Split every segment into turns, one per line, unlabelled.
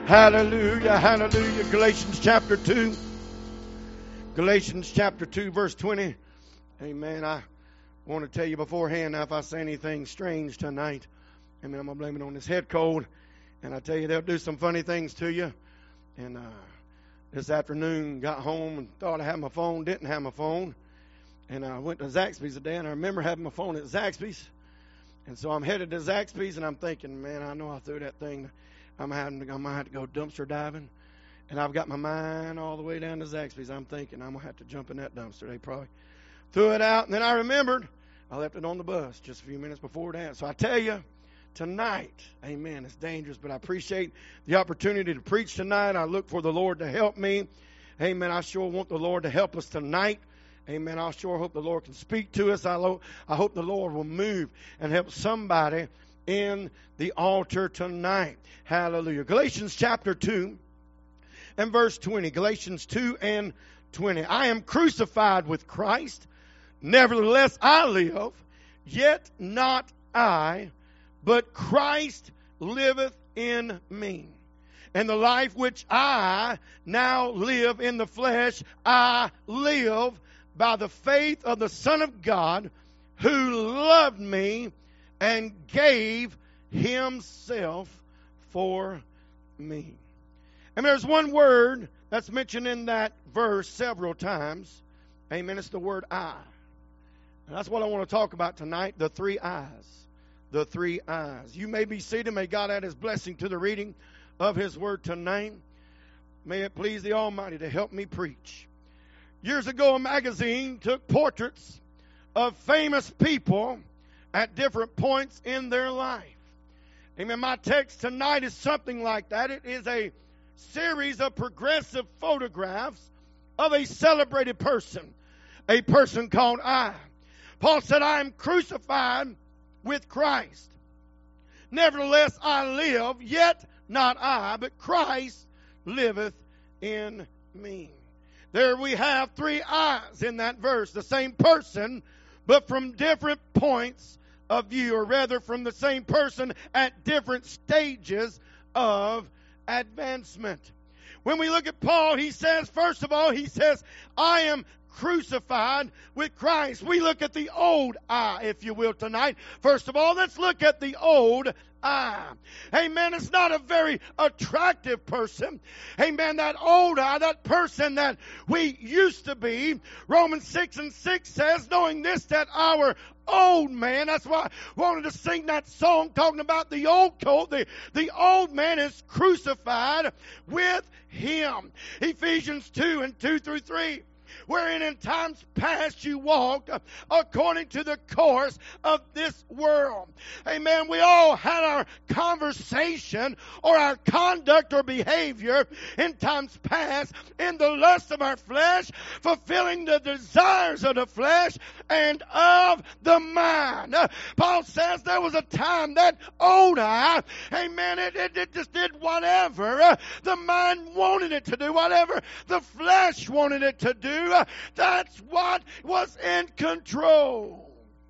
Hallelujah, hallelujah. Galatians chapter 2. Galatians chapter 2, verse 20. Amen. I want to tell you beforehand, now if I say anything strange tonight, amen, I'm going to blame it on this head cold. And I tell you, they'll do some funny things to you. And this afternoon, got home and thought I had my phone, didn't have my phone. And I went to Zaxby's today, and I remember having my phone at Zaxby's. And so I'm headed to Zaxby's, and I'm thinking, man, I know I threw that thing. I'm going to have to go dumpster diving. And I've got my mind all the way down to Zaxby's. I'm thinking I'm going to have to jump in that dumpster. They probably threw it out. And then I remembered I left it on the bus just a few minutes before that. So I tell you, tonight, amen, it's dangerous, but I appreciate the opportunity to preach tonight. I look for the Lord to help me. Amen. I sure want the Lord to help us tonight. Amen. I sure hope the Lord can speak to us. I hope the Lord will move and help somebody in the altar tonight. Hallelujah. Galatians chapter 2 and verse 20. Galatians 2 and 20. I am crucified with Christ. Nevertheless I live, yet not I, but Christ liveth in me. And the life which I now live in the flesh, I live by the faith of the Son of God, who loved me and gave himself for me. And there's one word that's mentioned in that verse several times. Amen. It's the word I. And that's what I want to talk about tonight, the three I's. The three I's. You may be seated. May God add his blessing to the reading of his word tonight. May it please the Almighty to help me preach. Years ago, a magazine took portraits of famous people at different points in their life. Amen. My text tonight is something like that. It is a series of progressive photographs of a celebrated person, a person called I. Paul said, I am crucified with Christ. Nevertheless, I live, yet not I, but Christ liveth in me. There we have three I's in that verse. The same person, but from different points of view, or rather from the same person at different stages of advancement. When we look at Paul, he says, first of all, he says, I am crucified with Christ. We look at the old I, if you will, tonight. First of all, let's look at the old I. Amen. It's not a very attractive person. Amen. That old I, that person that we used to be. Romans 6:6 says, knowing this, that our old man, that's why I wanted to sing that song talking about the old coat. The old man is crucified with him. Ephesians 2 and 2 through 3. Wherein in times past you walked according to the course of this world. Amen. We all had our conversation or our conduct or behavior in times past in the lust of our flesh, fulfilling the desires of the flesh and of the mind. Paul says there was a time that old I, amen, it just did whatever the mind wanted it to do, whatever the flesh wanted it to do. That's what was in control.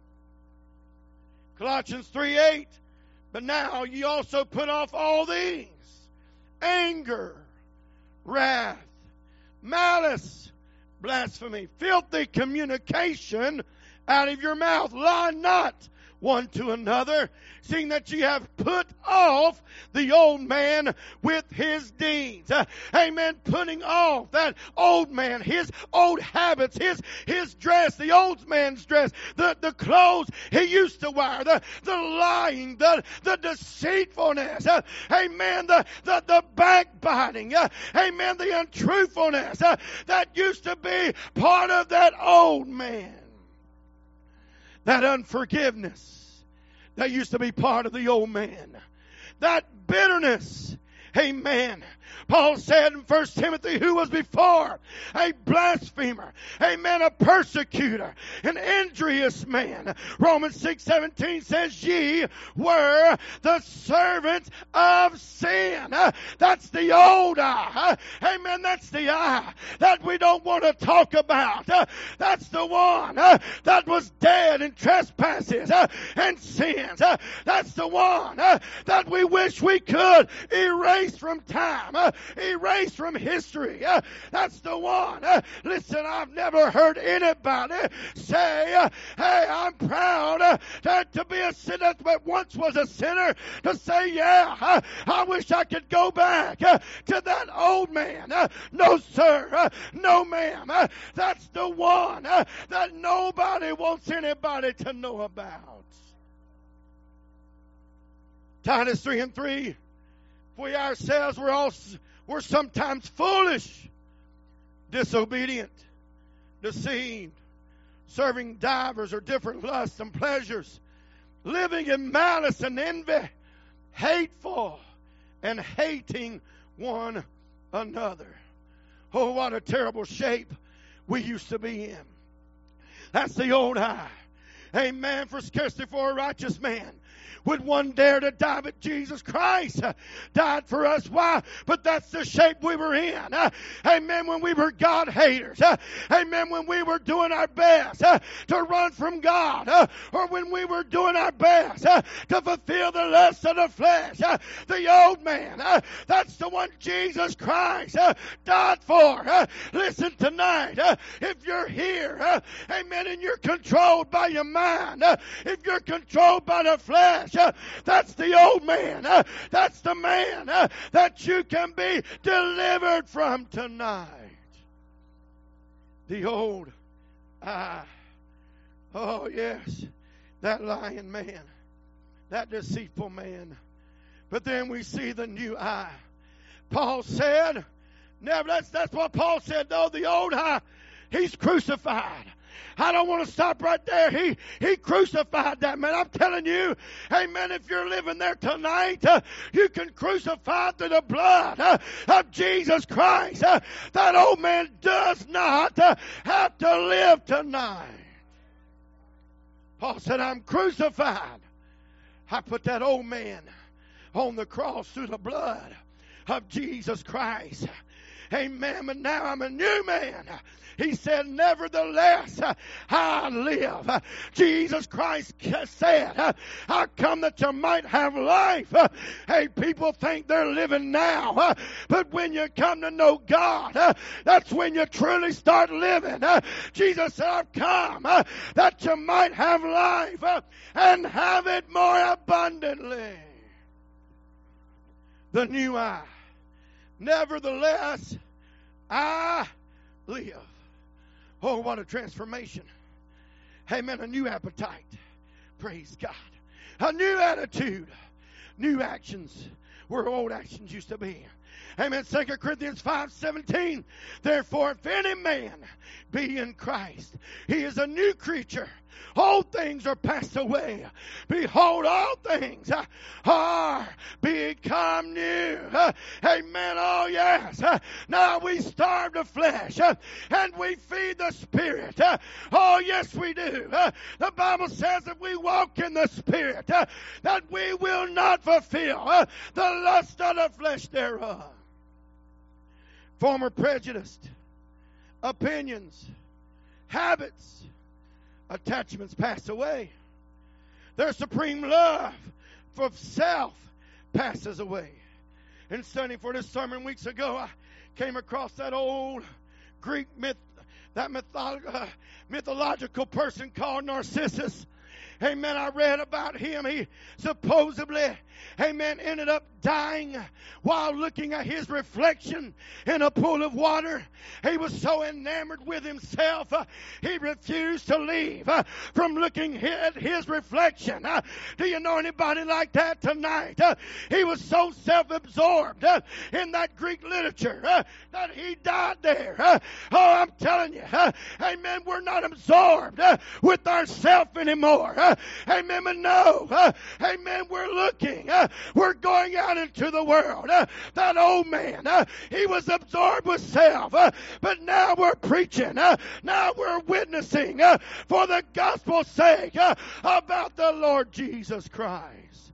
Colossians 3:8. But now ye also put off all these: anger, wrath, malice, blasphemy, filthy communication out of your mouth. Lie not one to another, seeing that ye have put off the old man with his deeds. Amen. Putting off that old man, his old habits, his dress, the old man's dress, the clothes he used to wear, the lying, the deceitfulness, amen, the backbiting, amen, the untruthfulness that used to be part of that old man. That unforgiveness that used to be part of the old man. That bitterness. Amen. Paul said in 1 Timothy, who was before a blasphemer, amen, a persecutor, an injurious man. Romans 6:17 says, ye were the servants of sin. That's the old I. Amen. That's the I that we don't want to talk about. That's the one that was dead in trespasses and sins. That's the one that we wish we could erase erased from time, erased from history. That's the one. Listen, I've never heard anybody say, hey, I'm proud to be a sinner, but once was a sinner, to say, yeah, I wish I could go back to that old man. No, sir. No, ma'am. That's the one that nobody wants anybody to know about. Titus 3:3. We ourselves we're sometimes foolish, disobedient, deceived, serving divers or different lusts and pleasures, living in malice and envy, hateful, and hating one another. Oh, what a terrible shape we used to be in. That's the old I. Amen. For scarcely for a righteous man would one dare to die, but Jesus Christ died for us. Why? But that's the shape we were in. Amen. When we were God haters. Amen. When we were doing our best to run from God. Or when we were doing our best to fulfill the lusts of the flesh. The old man. That's the one Jesus Christ died for. Listen tonight. If you're here, amen, and you're controlled by your mind. If you're controlled by the flesh, that's the old man. That's the man that you can be delivered from tonight. The old I. Oh, yes. That lying man. That deceitful man. But then we see the new I. Paul said, never. That's what Paul said, though. The old I, he's crucified. I don't want to stop right there. He crucified that man. I'm telling you, amen, if you're living there tonight, you can crucify through the blood of Jesus Christ. That old man does not have to live tonight. Paul said, I'm crucified. I put that old man on the cross through the blood of Jesus Christ. Amen. But now I'm a new man. He said, nevertheless, I live. Jesus Christ said, I come that you might have life. Hey, people think they're living now. But when you come to know God, that's when you truly start living. Jesus said, I've come that you might have life and have it more abundantly. The new I. Nevertheless, I live. Oh, what a transformation. Amen. A new appetite. Praise God. A new attitude. New actions where old actions used to be. Amen. 2 Corinthians 5:17. Therefore, if any man be in Christ, he is a new creature. Old things are passed away. Behold, all things are become new. Amen. Oh, yes. Now we starve the flesh and we feed the Spirit. Oh, yes, we do. The Bible says that we walk in the Spirit, that we will not fulfill the lust of the flesh thereof. Former prejudice, opinions, habits, attachments pass away. Their supreme love for self passes away. In studying for this sermon weeks ago, I came across that old Greek myth, that mythological person called Narcissus. Amen. I read about him. He supposedly, amen, ended up dying while looking at his reflection in a pool of water. He was so enamored with himself, he refused to leave from looking at his reflection. Do you know anybody like that tonight? He was so self-absorbed in that Greek literature that he died there. Oh, I'm telling you, amen, we're not absorbed with ourselves anymore. Amen, but no, amen, we're looking, we're going out into the world. That old man, he was absorbed with self, but now we're preaching, now we're witnessing for the gospel's sake about the Lord Jesus Christ.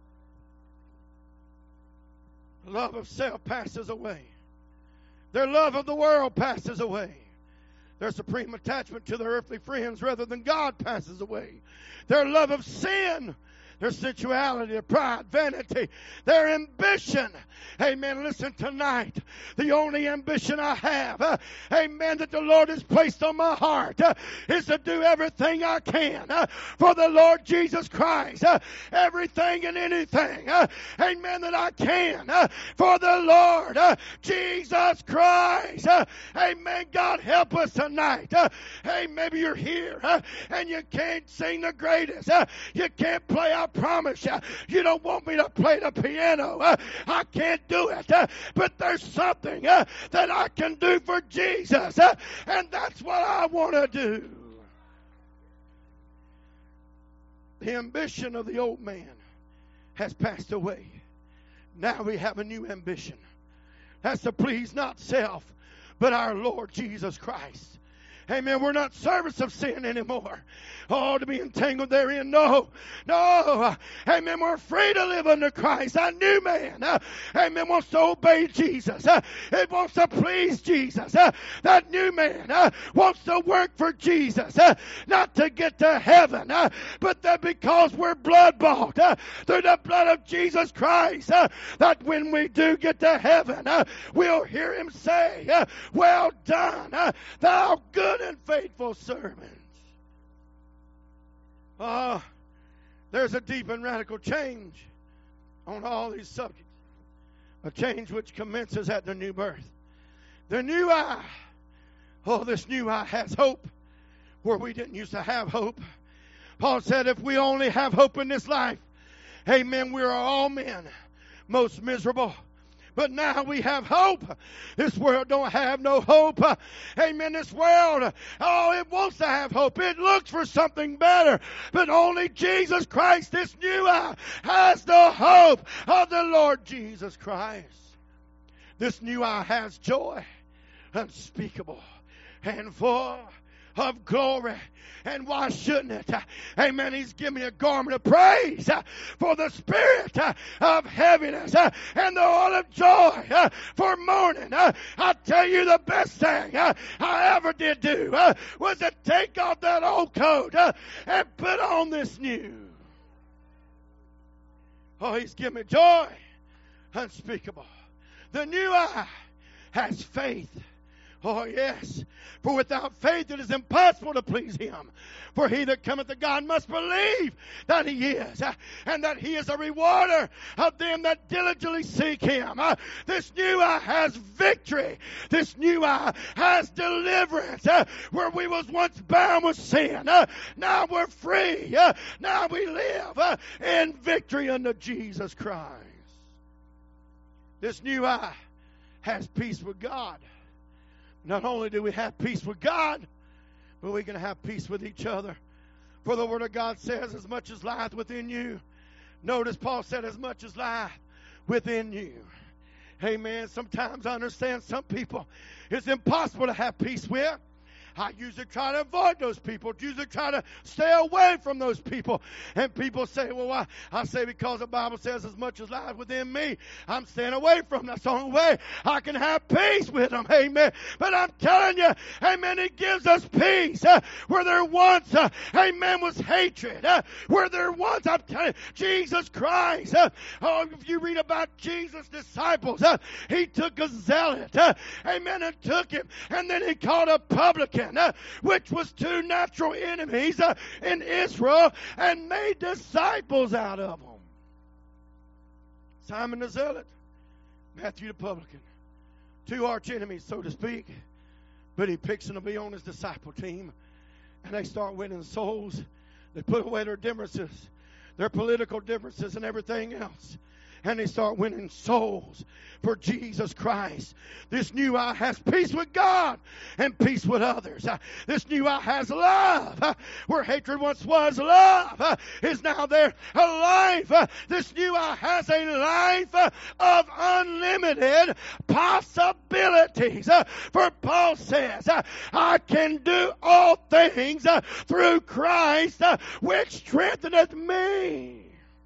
The love of self passes away. Their love of the world passes away. Their supreme attachment to their earthly friends rather than God passes away. Their love of sin their sensuality, their pride, vanity, their ambition. Amen. Listen, tonight, the only ambition I have, amen, that the Lord has placed on my heart is to do everything I can for the Lord Jesus Christ. Everything and anything, amen, that I can for the Lord Jesus Christ. Amen. God help us tonight. Hey, maybe you're here and you can't sing the greatest. You can't play, I promise you. You don't want me to play the piano. I can't do it. But there's something that I can do for Jesus. And that's what I want to do. The ambition of the old man has passed away. Now we have a new ambition. That's to please not self, but our Lord Jesus Christ. Amen. We're not servants of sin anymore. Oh, to be entangled therein. No. Amen. We're free to live under Christ. That new man, amen, wants to obey Jesus. It wants to please Jesus. That new man wants to work for Jesus. Not to get to heaven, but that because we're blood bought through the blood of Jesus Christ, that when we do get to heaven, we'll hear him say, well done, thou good and faithful servant. There's a deep and radical change on all these subjects. A change which commences at the new birth. The new eye. Oh, this new eye has hope where we didn't used to have hope. Paul said if we only have hope in this life, amen, we are all men most miserable. But now we have hope. This world don't have no hope. Amen. This world, it wants to have hope. It looks for something better. But only Jesus Christ, this new eye, has the hope of the Lord Jesus Christ. This new eye has joy unspeakable and full of glory. And why shouldn't it? Amen. He's given me a garment of praise for the spirit of heaviness and the oil of joy for mourning. I tell you, the best thing I ever did do was to take off that old coat and put on this new. Oh, he's given me joy unspeakable. The new eye has faith. Oh, yes. For without faith it is impossible to please him. For he that cometh to God must believe that he is, and that he is a rewarder of them that diligently seek him. This new eye has victory. This new eye has deliverance. Where we was once bound with sin, now we're free. Now we live in victory unto Jesus Christ. This new eye has peace with God. Not only do we have peace with God, but we can have peace with each other. For the Word of God says, as much as lieth within you. Notice Paul said, as much as lieth within you. Amen. Sometimes I understand some people it's impossible to have peace with. I usually try to avoid those people. Usually try to stay away from those people. And people say, well, why? I say because the Bible says as much as lies within me, I'm staying away from them. That's the only way I can have peace with them. Amen. But I'm telling you, amen, it gives us peace. Where there once, amen, was hatred. Where there once, I'm telling you, Jesus Christ. If you read about Jesus' disciples, he took a zealot, amen, and took him. And then he called a publican, which was two natural enemies in Israel, and made disciples out of them. Simon the Zealot, Matthew the publican, two arch enemies, so to speak, but he picks them to be on his disciple team, and they start winning souls. They put away their differences, their political differences and everything else, and they start winning souls for Jesus Christ. This new eye has peace with God and peace with others. This new eye has love. Where hatred once was, love is now there. A life. This new eye has a life of unlimited possibilities. For Paul says, I can do all things through Christ which strengtheneth me.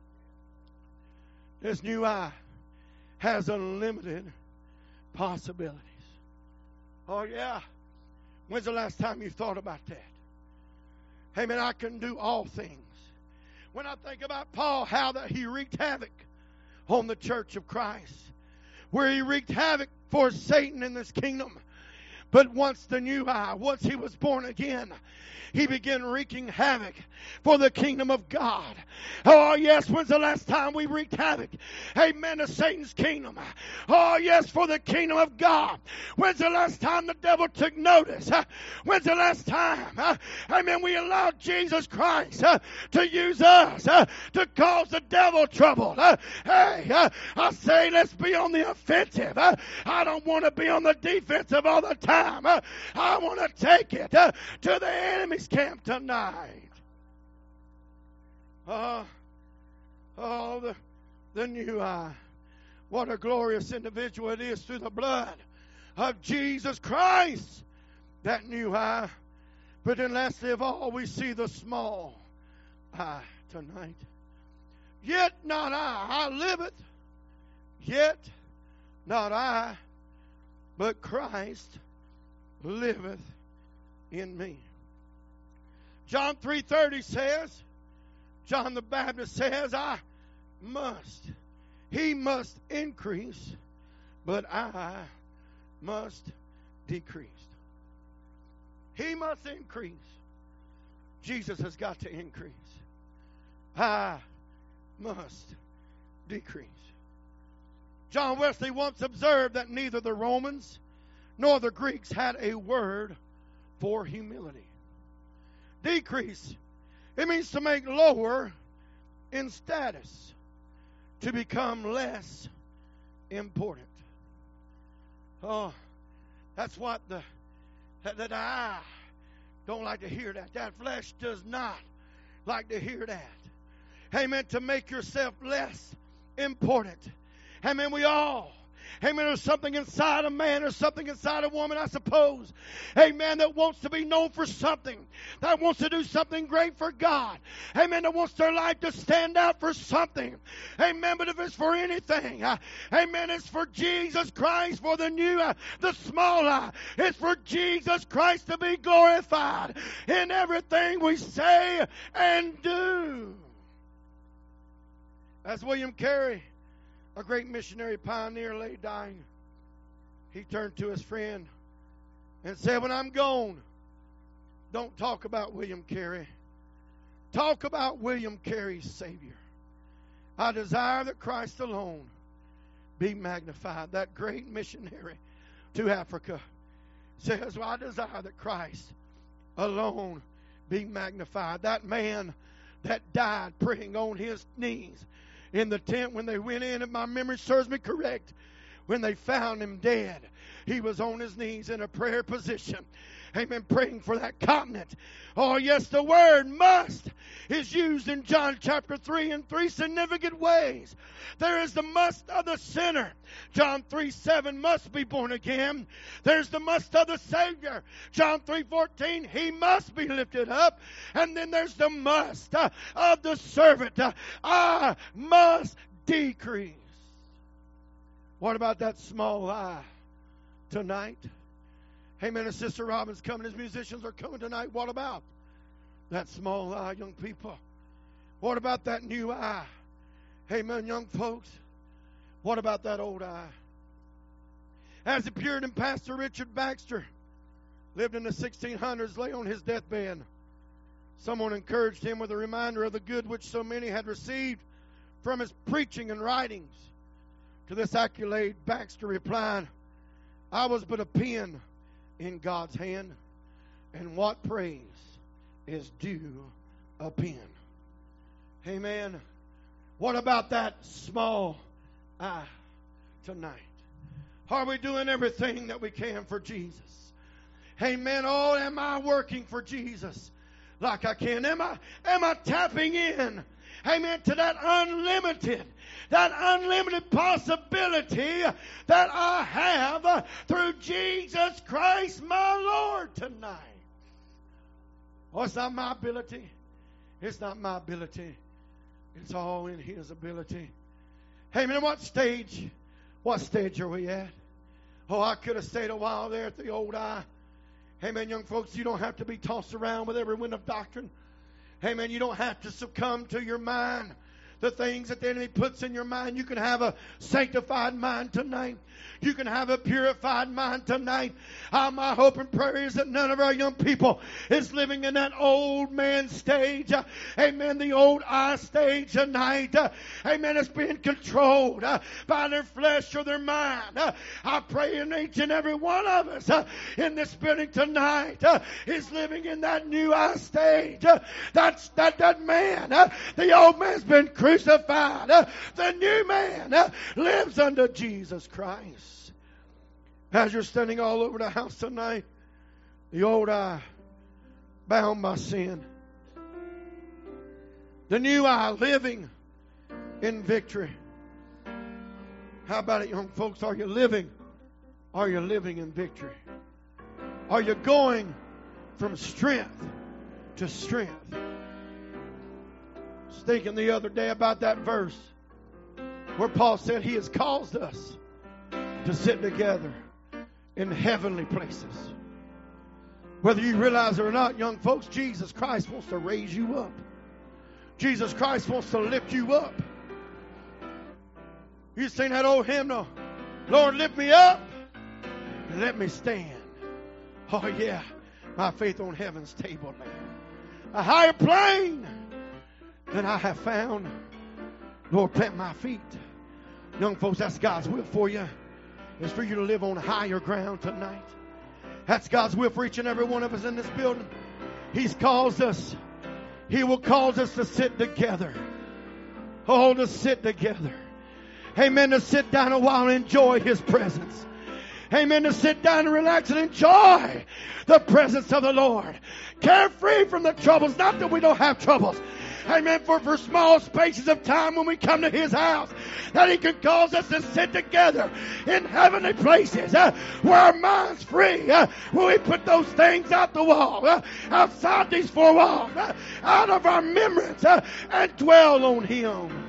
This new eye has unlimited possibilities. Oh, yeah. When's the last time you thought about that? Hey, man, I can do all things. When I think about Paul, how that he wreaked havoc on the church of Christ, where he wreaked havoc for Satan in this kingdom. But once he was born again, he began wreaking havoc for the kingdom of God. Oh, yes, when's the last time we wreaked havoc? Amen, to Satan's kingdom. Oh, yes, for the kingdom of God. When's the last time the devil took notice? When's the last time, amen, we allowed Jesus Christ to use us to cause the devil trouble? I say let's be on the offensive. I don't want to be on the defensive all the time. I want to take it to the enemy's camp tonight. The new eye. What a glorious individual it is through the blood of Jesus Christ. That new eye. But then lastly of all, we see the small eye tonight. Yet not I liveth. Yet not I, but Christ liveth in me. John 3:30 says, John the Baptist says, he must increase, but I must decrease. He must increase. Jesus has got to increase. I must decrease. John Wesley once observed that neither the Romans nor the Greeks had a word for humility. Decrease, it means to make lower in status, to become less important. Oh, that's what that I don't like to hear that. That flesh does not like to hear that. Amen. To make yourself less important. Amen. We all. Amen. There's something inside a man, there's something inside a woman, I suppose. Amen. That wants to be known for something. That wants to do something great for God. Amen. That wants their life to stand out for something. Amen. But if it's for anything, amen, it's for Jesus Christ, for the small eye. It's for Jesus Christ to be glorified in everything we say and do. As William Carey, a great missionary pioneer, lay dying, he turned to his friend and said, when I'm gone, don't talk about William Carey. Talk about William Carey's Savior. I desire that Christ alone be magnified. That great missionary to Africa says, well, I desire that Christ alone be magnified. That man that died praying on his knees in the tent when they went in, if my memory serves me correct, when they found him dead, he was on his knees in a prayer position. Amen. Praying for that continent. Oh, yes, the word must is used in John chapter 3 in three significant ways. There is the must of the sinner. John 3:7, must be born again. There's the must of the Savior. John 3:14, he must be lifted up. And then there's the must of the servant. I must decrease. What about that small I tonight? Amen. As Sister Robin's coming, his musicians are coming tonight. What about that small I, young people? What about that new I? Amen, young folks. What about that old I? As the Puritan pastor Richard Baxter lived in the 1600s, lay on his deathbed, someone encouraged him with a reminder of the good which so many had received from his preaching and writings. To this accolade, Baxter replied, I was but a pen in God's hand, and what praise is due a pen. Amen. What about that small I tonight? Are we doing everything that we can for Jesus? Amen. Oh, am I working for Jesus like I can? Am I tapping in, amen, to that unlimited possibility that I have through Jesus Christ my Lord tonight? Oh, it's not my ability. It's not my ability. It's all in His ability. Amen. What stage are we at? Oh, I could have stayed a while there at the old I. Amen, young folks, you don't have to be tossed around with every wind of doctrine. Amen. You don't have to succumb to your mind, the things that the enemy puts in your mind. You can have a sanctified mind tonight. You can have a purified mind tonight. My hope and prayer is that none of our young people is living in that old man stage. Amen. The old I stage tonight. Amen. It's being controlled by their flesh or their mind. I pray in each and every one of us in this building tonight is living in that new I stage. That's that man. The old man's been crucified. The new man lives under Jesus Christ. As you're standing all over the house tonight, the old I bound by sin. The new I living in victory. How about it, young folks? Are you living? Are you living in victory? Are you going from strength to strength? I was thinking the other day about that verse where Paul said he has caused us to sit together in heavenly places. Whether you realize it or not, young folks, Jesus Christ wants to raise you up. Jesus Christ wants to lift you up. You sing that old hymnal, Lord, lift me up and let me stand. Oh yeah, my faith on heaven's table land. A higher plane than I have found. Lord, plant my feet. Young folks, that's God's will for you. It's for you to live on higher ground tonight. That's God's will for each and every one of us in this building. He's caused us. He will cause us to sit together. Oh, to sit together. Amen. To sit down a while and enjoy His presence. Amen. To sit down and relax and enjoy the presence of the Lord. Carefree from the troubles. Not that we don't have troubles. Amen. For small spaces of time when we come to His house, that He can cause us to sit together in heavenly places where our mind's free, where we put those things out the wall, outside these four walls, out of our memories, and dwell on Him.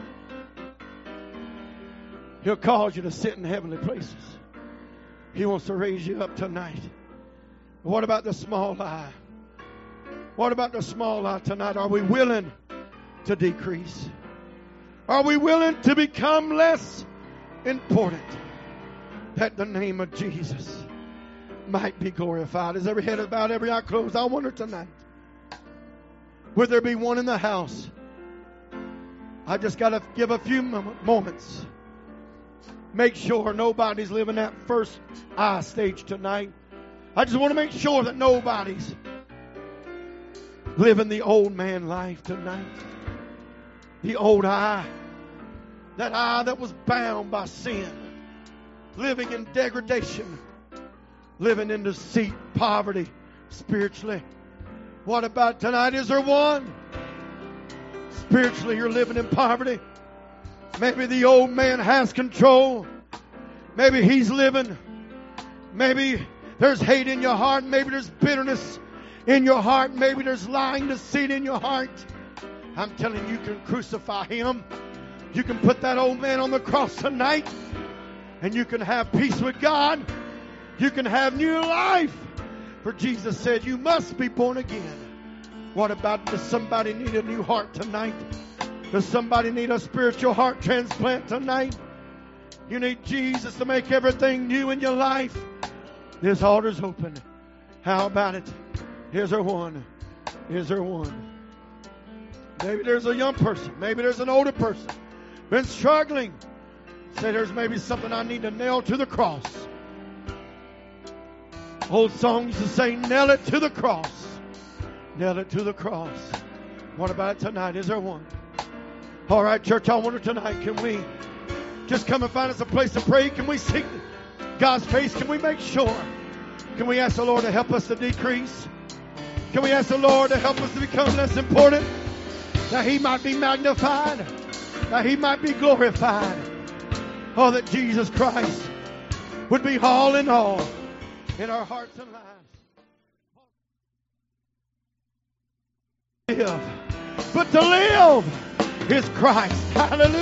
He'll cause you to sit in heavenly places. He wants to raise you up tonight. What about the small I? What about the small I tonight? Are we willing to decrease? Are we willing to become less important that the name of Jesus might be glorified? As every head bowed, every eye closed, I wonder tonight, would there be one in the house? I just got to give a few moments. Make sure nobody's living that first I stage tonight. I just want to make sure that nobody's living the old man life tonight. The old I. That I that was bound by sin. Living in degradation. Living in deceit, poverty, spiritually. What about tonight? Is there one? Spiritually, you're living in poverty. Maybe the old man has control. Maybe he's living. Maybe there's hate in your heart. Maybe there's bitterness in your heart. Maybe there's lying, deceit in your heart. I'm telling you, you can crucify him. You can put that old man on the cross tonight. And you can have peace with God. You can have new life. For Jesus said, you must be born again. What about, does somebody need a new heart tonight? Does somebody need a spiritual heart transplant tonight? You need Jesus to make everything new in your life. This altar's open. How about it? Here's our one. Here's our one. Maybe there's a young person. Maybe there's an older person. Been struggling. Say there's maybe something I need to nail to the cross. Old song used to say, nail it to the cross. Nail it to the cross. What about it tonight? Is there one? All right, church, I wonder tonight, can we just come and find us a place to pray? Can we seek God's face? Can we make sure? Can we ask the Lord to help us to decrease? Can we ask the Lord to help us to become less important? That He might be magnified. That He might be glorified. Oh, that Jesus Christ would be all in all in our hearts and lives. Live. But to live is Christ. Hallelujah.